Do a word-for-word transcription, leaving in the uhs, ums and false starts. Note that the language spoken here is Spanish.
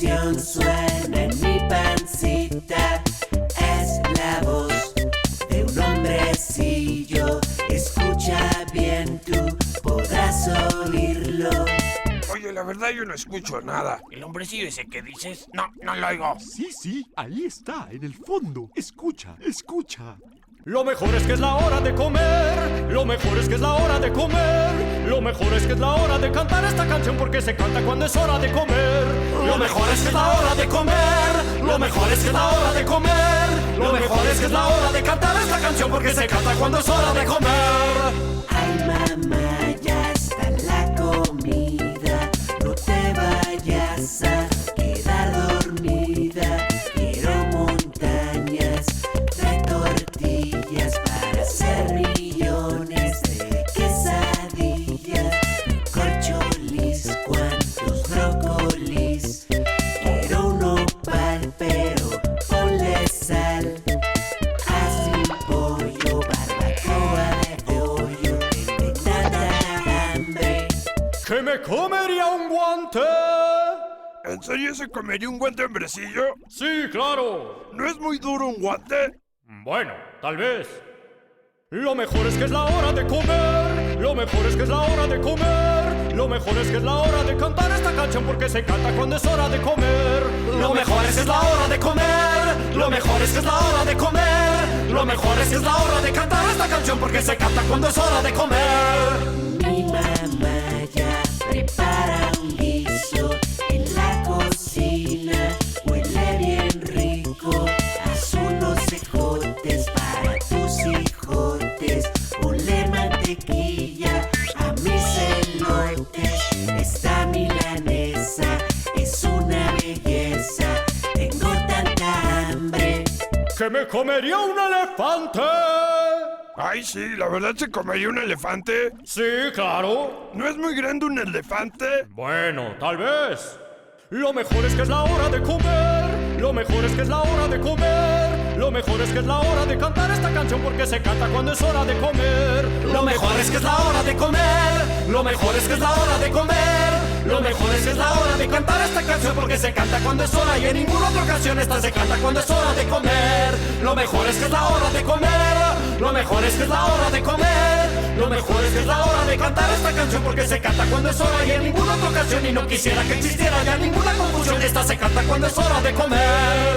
canción suena en mi pancita. Es la voz de un hombrecillo. Escucha bien, tú podrás oírlo. Oye, la verdad yo no escucho nada. ¿El hombrecillo ese que dices? No, no lo oigo. Sí, sí, ahí está, en el fondo. Escucha, escucha. Lo mejor es que es la hora de comer. Lo mejor es que es la hora de comer. Lo mejor es que es la hora de cantar esta canción porque se canta cuando es hora de comer. Lo mejor es que es la hora de comer. Lo mejor es que es la hora de comer. Lo mejor es que es la hora de cantar esta canción porque se canta cuando es hora de comer. Ay, mamá, ya está la comida. No te vayas a quedar dormida. Quiero montañas de tortillas para hacer millones de quesadillas. Corcholis, cuantos brócolis. Quiero un nopal, pero ponle sal. Haz un pollo, barbacoa de pollo. Tengo tanta hambre. ¿Que me comería un guante? ¿En serio se comería un guante hombrecillo? Sí, claro. ¿No es muy duro un guante? Bueno, tal vez. Lo mejor es que es la hora de comer. Lo mejor es que es la hora de comer. Lo mejor es que es la hora de cantar esta canción porque se canta cuando es hora de comer. Lo mejor es que es la hora de comer. Lo mejor es que es la hora de comer. Lo mejor es que es la hora de cantar esta canción porque se canta cuando es hora de comer. Mi mamá ya prepara un guiso en la cocina. Huele bien rico. Haz unos ejotes para tus hijotes. Ponle mantequilla a mis elotes. Esta milanesa es una belleza. Tengo tanta hambre. ¿Que me comería un elefante? Ay, sí, la verdad se comería un elefante. Sí, claro. ¿No es muy grande un elefante? Bueno, tal vez. Lo mejor es que es la hora de comer. Lo mejor es que es la hora de comer. Lo mejor es que es la hora de cantar esta canción porque se canta cuando es hora de comer. Lo mejor es que es la hora de comer. Lo mejor es que es la hora de comer. Lo mejor es que es la hora de cantar esta canción porque se canta cuando es hora y en ninguna otra ocasión esta se canta cuando es hora de comer. Lo mejor es que es la hora de comer. Lo mejor es que es la hora de comer. Lo mejor es que es la hora de cantar esta canción porque se canta cuando es hora y en ninguna otra ocasión y no quisiera que existiera ya ninguna confusión. Esta se canta cuando es hora de comer.